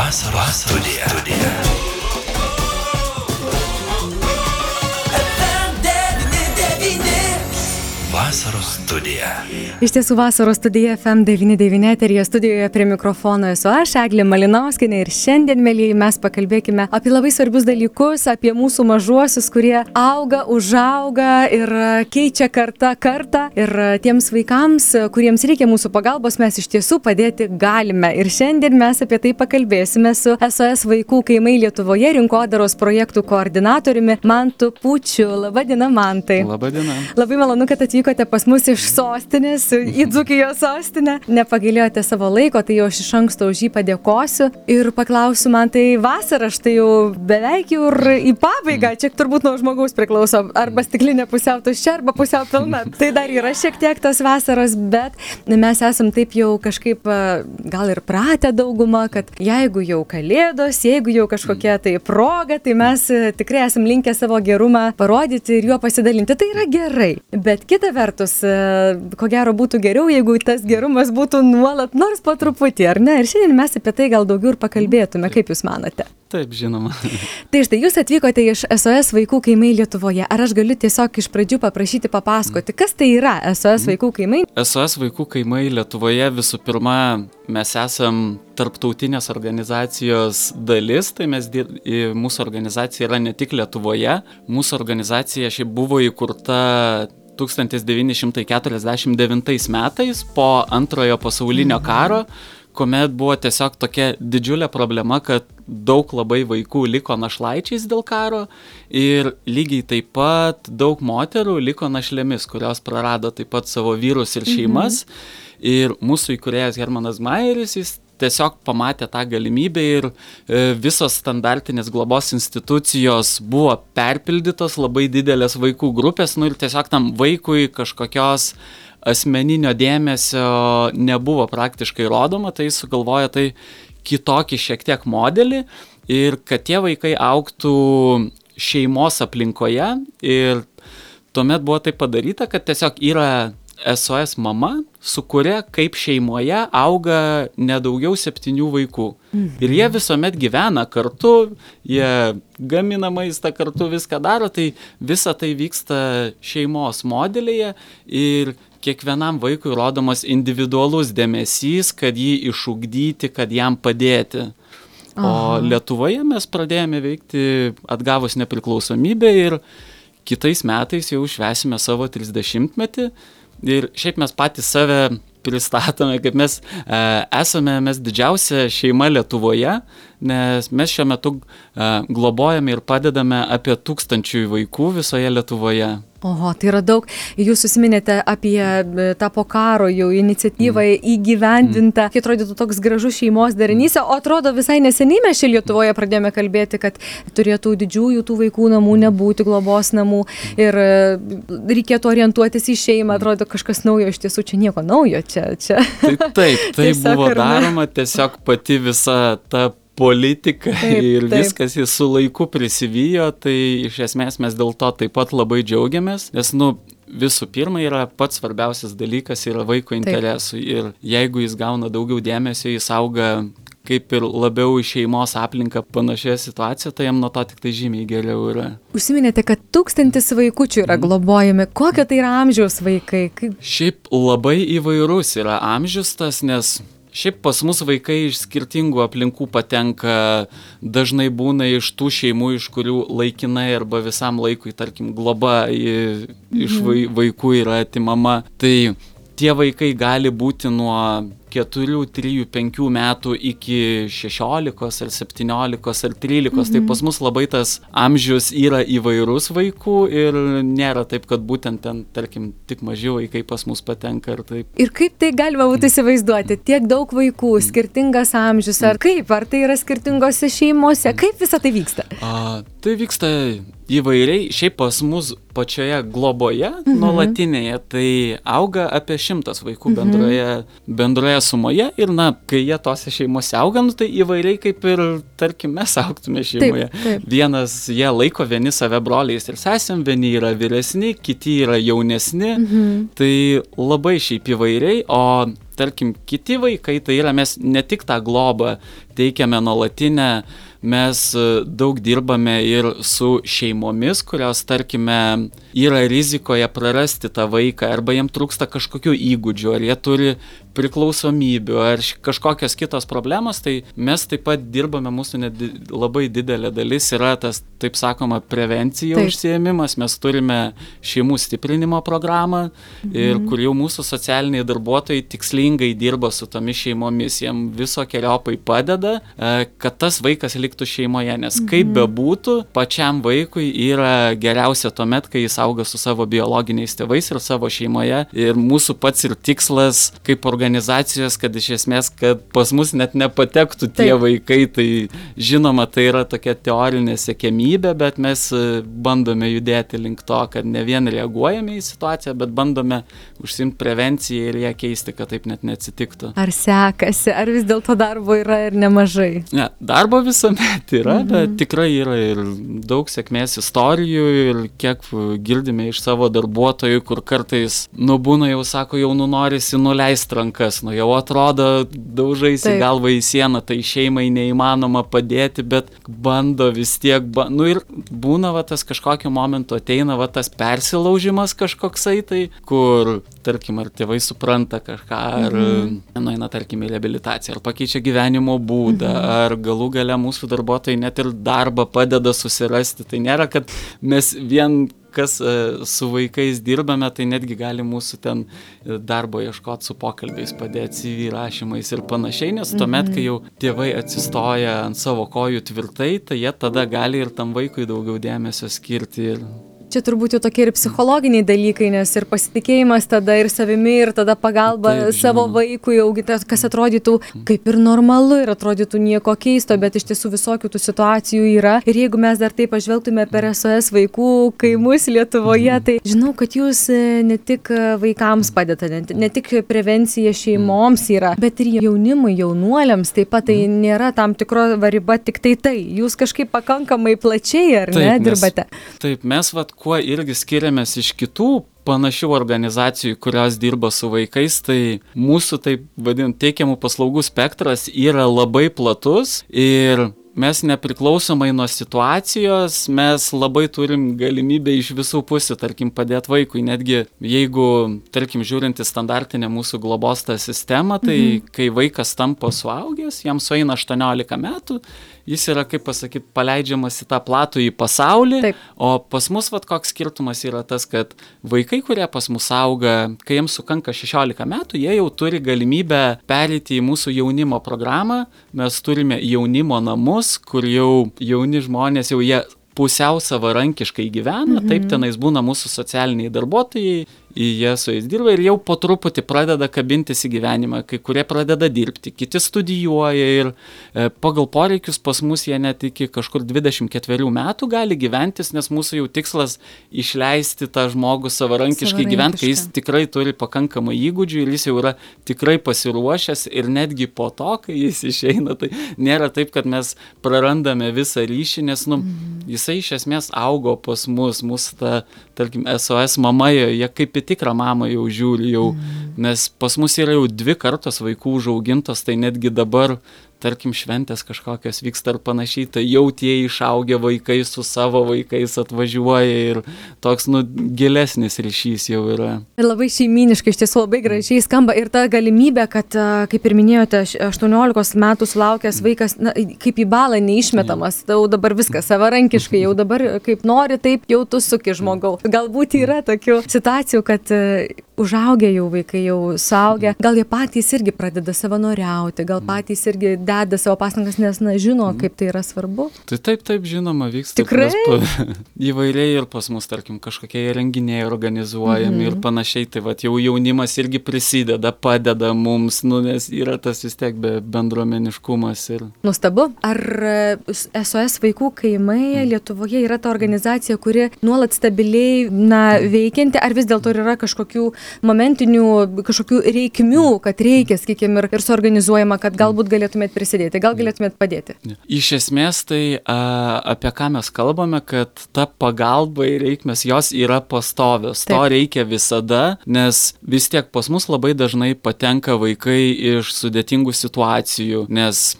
Vasaros studija. Vasaros studija. Iš tiesų vasaros studija FM99 eteryje, studijoje prie mikrofono esu aš, Eglė Malinauskienė, ir šiandien, mielieji, mes pakalbėkime apie labai svarbius dalykus, apie mūsų mažuosius, kurie auga, užauga ir keičia kartą ir tiems vaikams, kuriems reikia mūsų pagalbos, mes iš tiesų padėti galime. Ir šiandien mes apie tai pakalbėsime su SOS vaikų kaimai Lietuvoje rinkodaros projektų koordinatoriumi Mantu Pučiu. Labadiena, Mantai. Labadiena. Labai malonu, kad atvykote pas mus iš sostinės, į Dzūkijos sostinę. Nepagailėjote savo laiko, tai jau aš iš anksto už jį padėkosiu ir paklausiu, man tai vasara, štai jau beveik jau ir į pabaigą, čia turbūt nuo žmogaus priklauso, arba stiklinė pusiau tuščia, arba pusiau pilna. Tai dar yra šiek tiek tos vasaros, bet mes esam taip jau kažkaip gal ir pratę daugumą, kad jeigu jau kalėdos, jeigu jau kažkokia tai proga, tai mes tikrai esam linkę savo gerumą parodyti ir juo pasidalinti. Tai yra gerai, bet kita vertus, ko gero būtų geriau, jeigu tas gerumas būtų nuolat, nors po truputį, ar ne? Ir šiandien mes apie tai gal daugiau ir pakalbėtume, kaip jūs manote? Taip, žinoma. Tai štai, jūs atvykote iš SOS vaikų kaimai Lietuvoje. Ar aš galiu tiesiog iš pradžių paprašyti papasakoti, kas tai yra SOS vaikų kaimai? SOS vaikų kaimai Lietuvoje visų pirma, mes esam tarptautinės organizacijos dalis, tai mūsų organizacija yra ne tik Lietuvoje, mūsų organizacija šiaip buvo įkurta 1949 metais po antrojo pasaulinio karo, kuomet buvo tiesiog tokia didžiulė problema, kad daug labai vaikų liko našlaičiais dėl karo ir lygiai taip pat daug moterų liko našlėmis, kurios prarado taip pat savo vyrus ir šeimas. Ir mūsų įkūrėjas Hermanas Majeris, jis tiesiog pamatė tą galimybę ir visos standartinės globos institucijos buvo perpildytos, labai didelės vaikų grupės, ir tiesiog tam vaikui kažkokios asmeninio dėmesio nebuvo praktiškai rodoma, tai sugalvojo tai kitokį šiek tiek modelį ir kad tie vaikai augtų šeimos aplinkoje ir tuomet buvo tai padaryta, kad tiesiog yra SOS mama, su kuria kaip šeimoje auga nedaugiau 7 vaikų. Ir jie visuomet gyvena kartu, jie gamina maistą kartu, viską daro, tai visa tai vyksta šeimos modelyje ir kiekvienam vaikui rodomas individualus dėmesys, kad jį išugdyti, kad jam padėti. O Lietuvoje mes pradėjome veikti atgavus nepriklausomybę ir kitais metais jau švęsime savo 30-metį. Ir šiaip mes patys save pristatome, kaip mes esame didžiausia šeima Lietuvoje, nes mes šiuo metu globojame ir padedame apie 1000 vaikų visoje Lietuvoje. Oho, tai yra daug. Jūs užsiminėte apie tą po karo jau iniciatyvą įgyvendintą, kai atrodytų toks gražus šeimos darinys, o atrodo visai neseniai mes čia Lietuvoje pradėjome kalbėti, kad turėtų didžiųjų tų vaikų namų nebūti, globos namų ir reikėtų orientuotis į šeimą, atrodo kažkas naujo, iš tiesų čia nieko naujo, čia. Tai buvo daroma, tiesiog pati visa ta politika ir viskas jis su laiku prisivijo, tai iš esmės mes dėl to taip pat labai džiaugiamės, nes visų pirma yra pats svarbiausias dalykas yra vaiko interesų ir jeigu jis gauna daugiau dėmesio, jis auga kaip ir labiau į šeimos aplinką panašioje situacijoje, tai jam nuo to tik tai žymiai geriau yra. Užsiminėte, kad 1000 vaikučių yra globojami. Kokio tai yra amžiaus vaikai? Šiaip labai įvairus yra amžius tas, nes šiaip pas mus vaikai iš skirtingų aplinkų patenka, dažnai būna iš tų šeimų, iš kurių laikinai arba visam laikui, tarkim, globa iš vaikų yra atimama. Tai tie vaikai gali būti nuo 4, 3, 5 metų iki 16 ar 17 ar 13. Tai pas mus labai tas amžius yra įvairus vaikų ir nėra taip, kad būtent ten, tarkim, tik maži vaikai pas mus patenka ir taip. Ir kaip tai galima būtų įsivaizduoti? Tiek daug vaikų, skirtingas amžius, ar kaip? Ar tai yra skirtingose šeimose? Kaip visa tai vyksta? Tai vyksta įvairiai. Šiaip pas mus pačioje globoje, nuolatinėje, tai auga apie 100 vaikų bendroje sumoje ir, kai jie tose šeimose auga, tai įvairiai kaip ir, tarkim, mes augtume šeimoje. Taip. Vienas, jie laiko vieni save broliais ir sesėm, vieni yra vyresni, kiti yra jaunesni, tai labai šiaip įvairiai, o tarkim, kiti vaikai, tai yra mes ne tik tą globą teikiame nuolatinę, mes daug dirbame ir su šeimomis, kurios, tarkime, yra rizikoje prarasti tą vaiką, arba jiem trūksta kažkokių įgūdžių, ar jie turi priklausomybių, ar kažkokios kitos problemos, tai mes taip pat dirbame, mūsų labai didelė dalis yra tas, taip sakoma, prevencija užsiėmimas, mes turime šeimų stiprinimo programą, ir kur jau mūsų socialiniai darbuotojai tikslingai dirba su tomis šeimomis, jiem visokeriaupai padeda, kad tas vaikas liktų šeimoje, nes kaip bebūtų, pačiam vaikui yra geriausia tuomet, kai jis auga su savo biologiniais tėvais ir savo šeimoje, ir mūsų pats ir tikslas kaip organizacijos, kad iš esmės, kad pas mus net nepatektų tie vaikai, tai žinoma, tai yra tokia teorinė siekiamybė, bet mes bandome judėti link to, kad ne vien reaguojame į situaciją, bet bandome užsiimti prevenciją ir ją keisti, kad taip net neatsitiktų. Ar sekasi, ar vis dėlto darbo yra ir nemažai? Ne, darbo visuomet yra, bet tikrai yra ir daug sėkmės istorijų, ir kiek girdime iš savo darbuotojų, kur kartais, būna jau sako, jau norisi nuleisti rankas, jau atrodo daužaisi galvą į sieną, tai šeimai neįmanoma padėti, bet bando vis tiek, ir būna tas kažkokiu momentu ateina tas persilaužimas kažkoksai, tai kur, tarkim, ar tėvai supranta kažką, ar nueina, tarkim, į reabilitaciją, ar pakeičia gyvenimo būdą, ar galų gale mūsų darbuotojai net ir darbą padeda susirasti, tai nėra, kad mes vien kas su vaikais dirbame, tai netgi gali mūsų ten darbo ieškoti su pokalbiais, padėti CV rašymais ir panašiai, nes tuomet, kai jau tėvai atsistoja ant savo kojų tvirtai, tai jie tada gali ir tam vaikui daugiau dėmesio skirti. Čia turbūt jau tokie ir psichologiniai dalykai, nes ir pasitikėjimas tada ir savimi, ir tada pagalba savo vaikui auginti, kas atrodytų kaip ir normalu ir atrodytų nieko keisto, bet iš tiesų visokių tų situacijų yra. Ir jeigu mes dar taip pažvelgtume per SOS vaikų kaimus Lietuvoje, tai žinau, kad jūs ne tik vaikams padedate, ne tik prevencija šeimoms yra, bet ir jaunimui, jaunuoliams taip pat, tai nėra tam tikro riba tik tai. Jūs kažkaip pakankamai plačiai, ar ne, dirbate? Taip, mes kuo irgi skiriamės iš kitų panašių organizacijų, kurios dirba su vaikais, tai mūsų, taip vadinant, teikiamų paslaugų spektras yra labai platus ir mes nepriklausomai nuo situacijos, mes labai turim galimybę iš visų pusių, tarkim, padėti vaikui. Netgi jeigu, tarkim, žiūrint į standartinę mūsų globos tą sistemą, tai kai vaikas tampa suaugęs, jam sueina 18 metų, jis yra, kaip pasakyti, paleidžiamas į tą platų į pasaulį, o pas mus koks skirtumas yra tas, kad vaikai, kurie pas mus auga, kai jiems sukanka 16 metų, jie jau turi galimybę pereiti į mūsų jaunimo programą, mes turime jaunimo namus, kur jau jauni žmonės, jau jie pusiau savarankiškai gyvena, taip tenais būna mūsų socialiniai darbuotojai, jie su jais dirba ir jau po truputį pradeda kabintis į gyvenimą, kai kurie pradeda dirbti, kiti studijuoja ir pagal poreikius pas mus jie net iki kažkur 24 metų gali gyventis, nes mūsų jau tikslas išleisti tą žmogų savarankiškai gyventi, kai jis tikrai turi pakankamai įgūdžių ir jis jau yra tikrai pasiruošęs ir netgi po to, kai jis išeina, tai nėra taip, kad mes prarandame visą ryšį, nes jisai iš esmės augo pas mus, mūsų ta, tarkim, SOS mama, jie kaip į tikrą mamą jau žiūri, nes pas mus yra jau 2 kartos vaikų užaugintos, tai netgi dabar, tarkim, šventės kažkokios vyksta ir panašiai, tai jau tie išaugę vaikai su savo vaikais atvažiuoja ir toks, gilesnis ryšys jau yra. Ir labai šeiminiškai, iš tiesų labai gražiai skamba ir ta galimybė, kad, kaip ir minėjote, 18 metų sulaukęs vaikas, kaip į balą neišmetamas, jau dabar viskas savarankiškai, jau dabar kaip nori, taip jau tu suki žmogau. Galbūt yra tokių situacijų, kad užaugę jau vaikai, jau suaugę, gal jie patys irgi pradeda savanoriauti, gal patys irgi deda savo pastangas, nes, žino, kaip tai yra svarbu. Tai taip, žinoma, vyksta. Tikrai? Įvairiai ir pas mus, tarkim, kažkokie renginiai organizuojami ir panašiai, tai vat jau jaunimas irgi prisideda, padeda mums, nes yra tas vis tiek bendruomeniškumas. Nuostabu. Ar SOS vaikų kaimai Lietuvoje yra ta organizacija, kuri nuolat stabiliai veikianti, ar vis dėlto yra kažkokių momentinių, kažkokių reikmių, kad reikia, sakykime, ir suorganizuojama, kad galbūt galėtumėt prisidėti, gal galėtumėt padėti? Iš esmės, tai apie ką mes kalbame, kad ta pagalba ir reikmės, jos yra pastovios. To reikia visada, nes vis tiek pas mus labai dažnai patenka vaikai iš sudėtingų situacijų, nes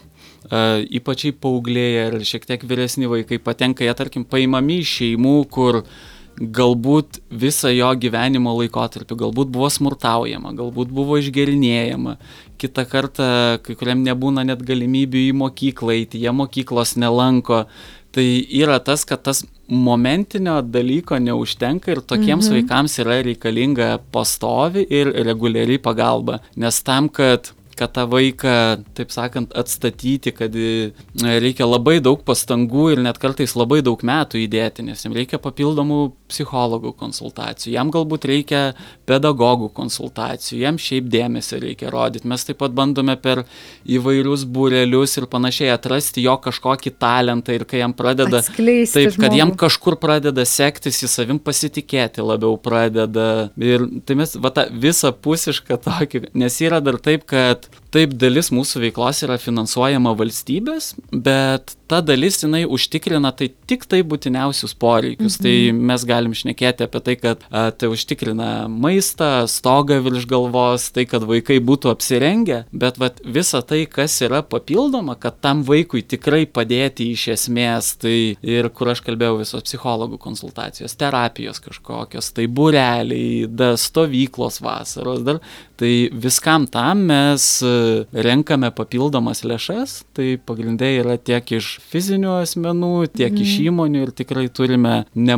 ypač paaugliai ir šiek tiek vyresni vaikai patenka, jie, tarkim, paimami iš šeimų, kur galbūt visą jo gyvenimo laikotarpį, galbūt buvo smurtaujama, galbūt buvo išgerinėjama, kitą kartą kai kuriam nebūna net galimybių į mokyklą eiti, jie mokyklos nelanko. Tai yra tas, kad tas momentinio dalyko neužtenka ir tokiems vaikams yra reikalinga pastovi ir reguliari pagalba, nes tam, kad tą vaiką, taip sakant, atstatyti, kad reikia labai daug pastangų ir net kartais labai daug metų įdėti, nes jam reikia papildomų psichologų konsultacijų, jam galbūt reikia pedagogų konsultacijų, jam šiaip dėmesio reikia rodyti. Mes taip pat bandome per įvairius būrelius ir panašiai atrasti jo kažkokį talentą ir kai jam pradeda, taip, kad jam kažkur pradeda sektis, jis savim pasitikėti labiau pradeda. Ir tai mes tą visapusišką tokį, nes yra dar taip, kad taip dalis mūsų veiklos yra finansuojama valstybės, bet ta dalis jinai užtikrina tik būtiniausius poreikius. Tai mes galim šnekėti apie tai, kad tai užtikrina maistą, stogą virš galvos, tai kad vaikai būtų apsirengę, bet visa tai, kas yra papildoma, kad tam vaikui tikrai padėti iš esmės, tai ir kur aš kalbėjau visos psichologų konsultacijos, terapijos kažkokios, tai būreliai, stovyklos vasaros, tai viskam tam mes renkame papildomas lėšas, tai pagrindai yra tiek iš fizinių asmenų, tiek iš įmonių ir tikrai turime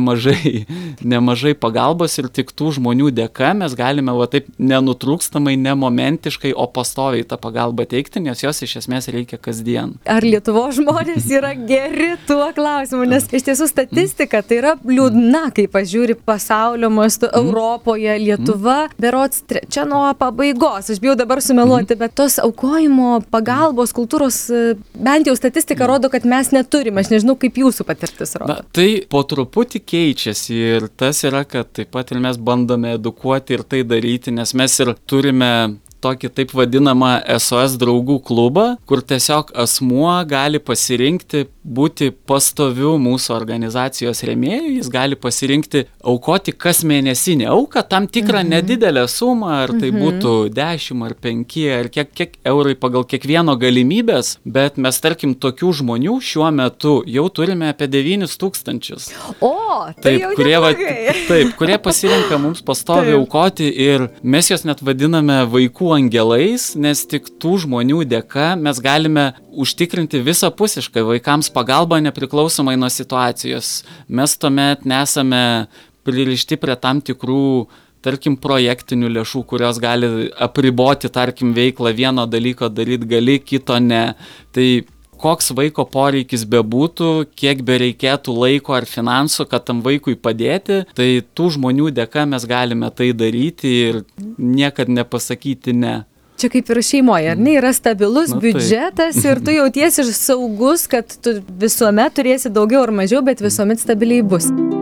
nemažai pagalbos ir tik tų žmonių dėka mes galime taip nenutrūkstamai, nemomentiškai, o pastoviai tą pagalbą teikti, nes jos iš esmės reikia kasdien. Ar Lietuvos žmonės yra geri tuo klausimu, nes iš tiesų statistika tai yra liūdna, kai pažiūri pasaulio mastu, Europoje, Lietuva, berods trečia nuo pabaigos. Aš bijau dabar sumeluoti, bet tos aukojimo pagalbos kultūros, bent jau statistika rodo, kad mes neturime. Aš nežinau, kaip jūsų patirtis rodo. Tai po truputį keičiasi ir tas yra, kad taip pat ir mes bandome edukuoti ir tai daryti, nes mes ir turime tokį taip vadinamą SOS draugų klubą, kur tiesiog asmuo gali pasirinkti būti pastoviu mūsų organizacijos rėmėjų, jis gali pasirinkti aukoti kas mėnesinį auką, tam tikrą nedidelę sumą, ar tai būtų 10 ar 5 ar kiek eurai pagal kiekvieno galimybės, bet mes tarkim tokių žmonių šiuo metu jau turime apie 9,000. O, tai jau kurie pasirenka mums pastoviai aukoti ir mes juos net vadiname vaikų angelais, nes tik tų žmonių dėka mes galime užtikrinti visapusiškai vaikams pagalbą nepriklausomai nuo situacijos. Mes tuomet nesame pririšti prie tam tikrų, tarkim, projektinių lėšų, kurios gali apriboti, tarkim, veiklą, vieno dalyko daryti gali, kito ne. Tai koks vaiko poreikis bebūtų, kiek bereikėtų laiko ar finansų, kad tam vaikui padėti, tai tų žmonių dėka mes galime tai daryti ir niekad nepasakyti ne. Čia kaip ir šeimoje, ar ne, yra stabilus biudžetas ir tu jautiesi saugus, kad tu visuomet turėsi daugiau ar mažiau, bet visuomet stabiliai bus.